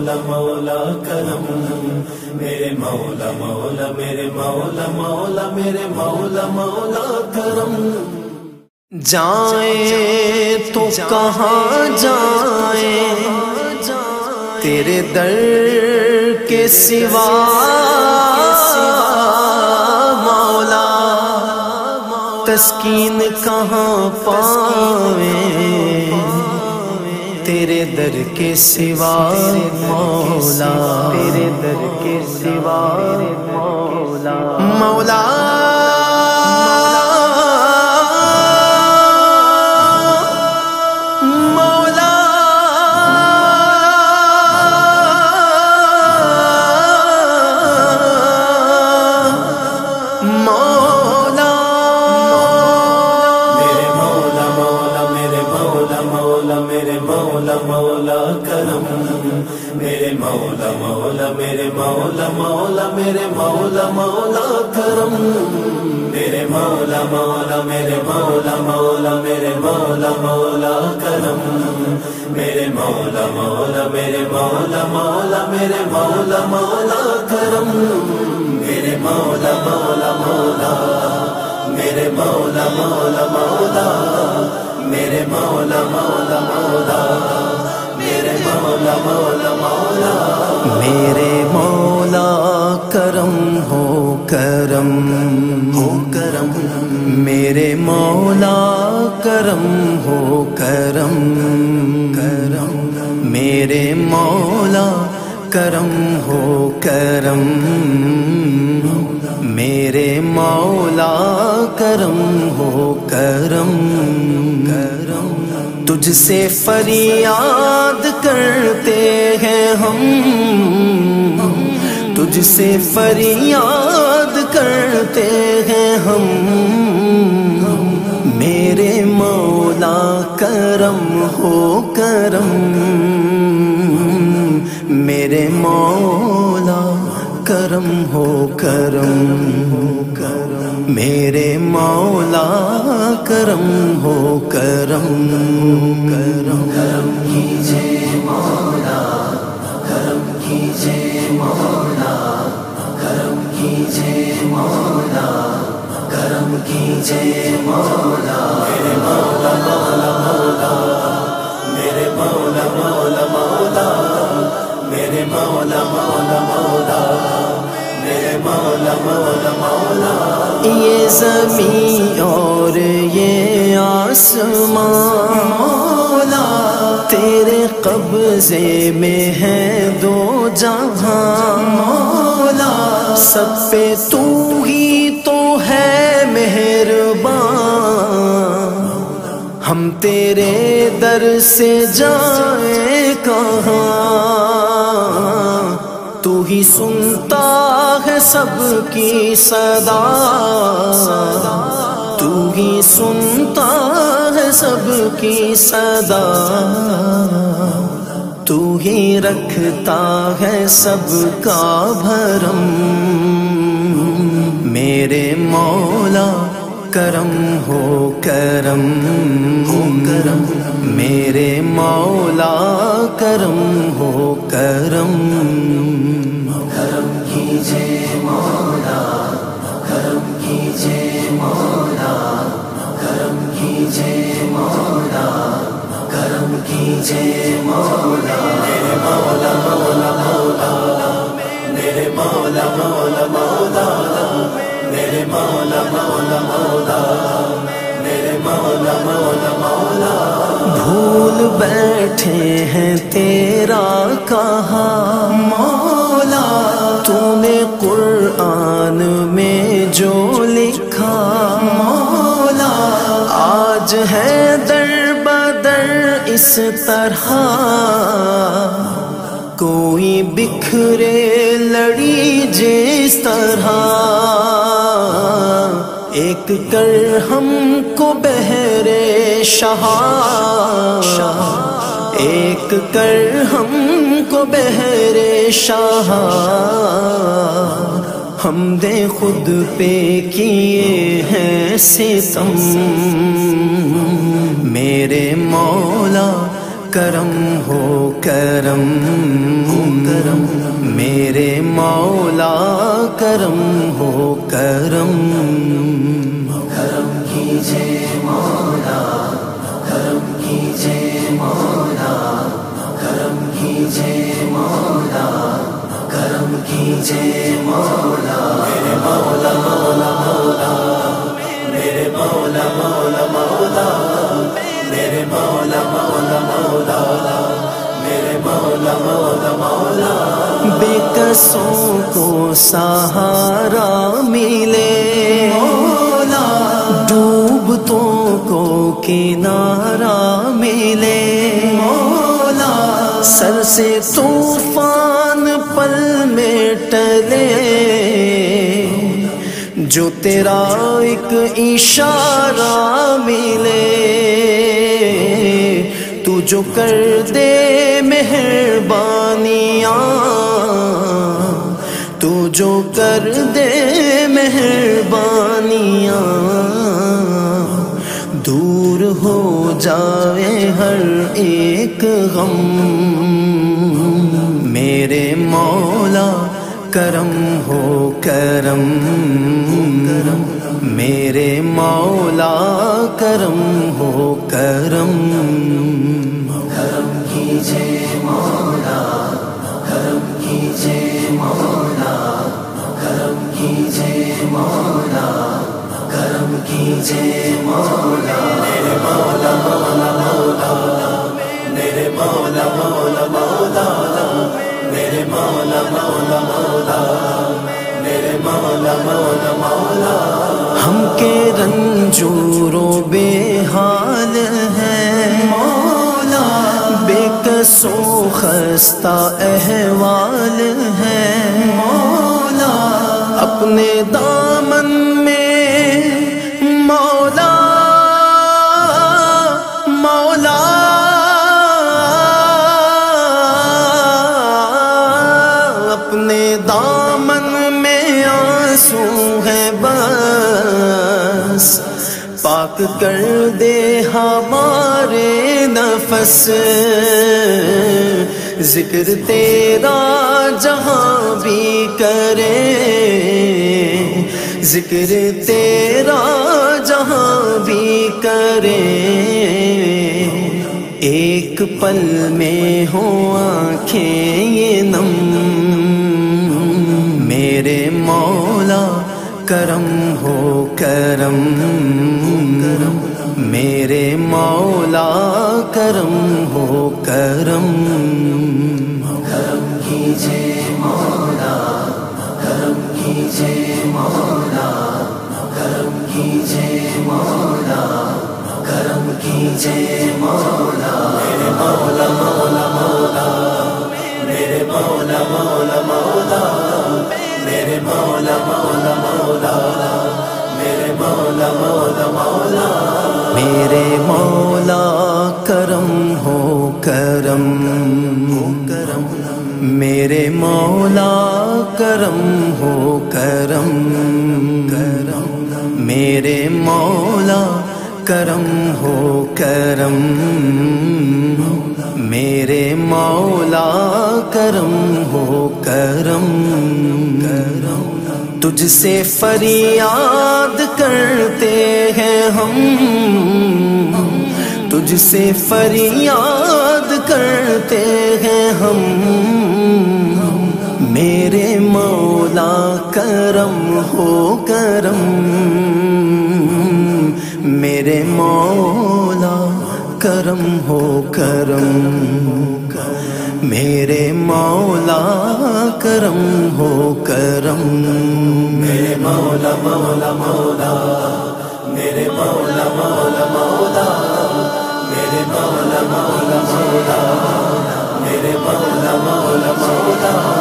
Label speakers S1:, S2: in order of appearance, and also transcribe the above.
S1: مولا مولا کرم، میرے مولا مولا میرے مولا مولا میرے مولا مولا کرم۔
S2: جائیں تو کہاں جائیں تیرے در کے سوا مولا، تسکین کہاں پاویں تیرے در کے سوا مولا، تیرے در کے سوا مولا مولا۔
S1: میرے مولا مولا میرے مولا مولا میرے مولا مولا کرم، میرے مولا مولا میرے مولا مولا میرے مولا مولا کرم، میرے مولا مولا میرے مولا مولا میرے مولا مولا کرم، میرے مولا مولا مولا میرے مولا مولا مولا میرے مولا مولا مولا میرے مولا مولا مولا
S2: میرے مولا کرم ہو کرم ہو کرم، میرے مولا کرم ہو کرم کرم، میرے مولا کرم ہو کرم، میرے مولا کرم ہو کرم کرم۔ تجھ سے فریاد کرتے ہیں ہم، تجھ سے فریاد کرتے ہیں ہم، میرے مولا کرم ہو کرم، میرے مولا کرم ہو کرم کرم، میرے مولا کرم ہو کرم کرم۔
S1: کرم کیجئے مولا، کرم کیجئے مولا، کرم کیجئے مولا، کرم کیجئے مولا، میرے مولا مولا مولا میرے مولا مولا مولا میرے مولا مولا مولا میرے مولا مولا مولا۔
S2: یہ زمین اور یہ آسمان مولا تیرے قبضے میں ہے دو جہاں مولا، سب پہ تو ہی تو ہے مہربان، ہم تیرے در سے جائیں کہاں، تو ہی سنتا ہے سب کی صدا، تو ہی سنتا ہے سب کی صدا، تو ہی رکھتا ہے سب کا بھرم، میرے مولا کرم ہو کرم ہو کرم، میرے مولا کرم ہو کرم۔
S1: کرم کیجئے مولا، کرم کیجئے مولا، کرم کیجئے مولا، کرم کیجئے مولا، میرے مولا مولا مولا میرے مولا مولا مولا میرے مولا مولا مولا میرے مولا مولا مولا۔
S2: بھول بیٹھے ہیں تیرا کہا مولا، تو نے قرآن میں جو لکھا مولا، آج ہے در بدر اس طرح، کوئی بکھرے لڑی جس طرح، ایک کر ہم کو بہرے شاہ، ایک کر ہم کو بہرے شاہ، ہم دے خود پہ کیے ہیں ستم، میرے مولا کرم ہو کرم کرم میرے مولا کرم ہو کرم کرم کیجے مولا کرم کیجے مولا کرم کیجے مولا کرم کیجے مولا
S1: میرے مولا مولا مولا میرے مولا مولا مولا میرے مولا مولا مولا میرے مولا مولا مولا
S2: بے کسوں کو سہارا ملے مولا ڈوبتوں کو کنارہ ملے مولا سر سے طوفان پل میں ٹلے جو تیرا ایک اشارہ ملے تو جو کر دے مہربانیاں تو جو کر دے مہربانیاں دور ہو جائے ہر ایک غم میرے مولا کرم ہو کرم کرم میرے مولا کرم ہو کرم کرم کیجے مولا کرم کیجے مولا کرم کیجے مولا کرم کیجے مولا
S1: میرے مولا مولا مولا میرے مولا مولا مولا میرے مولا مولا مولا میرے مولا مولا مولا
S2: ہم کے رنجور و بے حال ہیں مولا بے کس و خستہ احوال ہیں مولا اپنے دامن میں مولا مولا اپنے دامن میں آنسو ہے بس پاک کر دے ہمارے نفس ذکر تیرا جہاں بھی کرے ذکر تیرا جہاں بھی کرے ایک پل میں ہو آنکھیں یہ نم میرے مولا کرم ہو کرم کرم میرے مولا کرم ہو کرم کرم کیجے مولا کرم کیجے مولا کرم کیجے مولا کرم کیجے مولا
S1: میرے مولا مولا مولا میرے مولا مولا مولا میرے مولا مولا مولا میرے مولا مولا مولا
S2: میرے مولا کرم ہو کرم کرم میرے مولا کرم ہو کرم کرم میرے مولا کرم ہو کرم میرے مولا کرم ہو کرم کرم تجھ سے فریاد کرتے ہیں ہم تجھ سے فریاد کرتے ہیں ہم میرے مولا کرم ہو کرم میرے مولا کرم ہو کرم میرے مولا کرم ہو کرم
S1: میرے مولا مولا مولا میرے مولا مولا مولا میرے مولا مولا مولا میرے مولا مولا مولا